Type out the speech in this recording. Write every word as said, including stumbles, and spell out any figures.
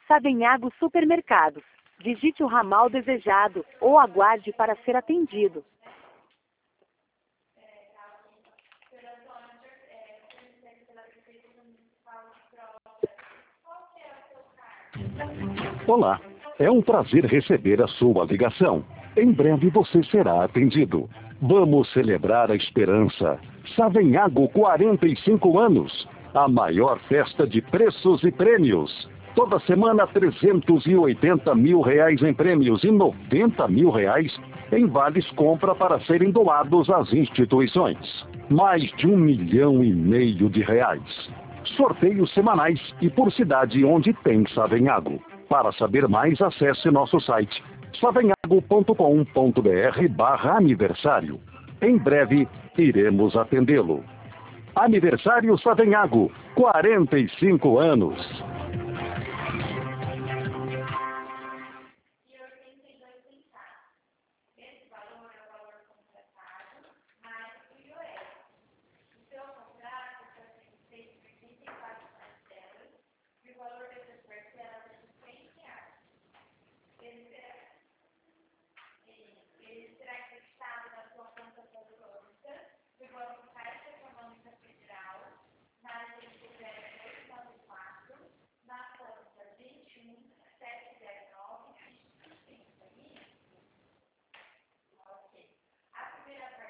Savenhago Supermercados. Digite o ramal desejado ou aguarde para ser atendido. Olá, é um prazer receber a sua ligação. Em breve você será atendido. Vamos celebrar a esperança. Savenhago, quarenta e cinco anos. A maior festa de preços e prêmios. Toda semana trezentos e oitenta mil reais em prêmios e noventa mil reais em vales compra para serem doados às instituições. Mais de um milhão e meio de reais. Sorteios semanais e por cidade onde tem Savenhago. Para saber mais, acesse nosso site savenhago ponto com ponto br barra aniversário. Em breve, iremos atendê-lo. Aniversário Savenhago, quarenta e cinco anos.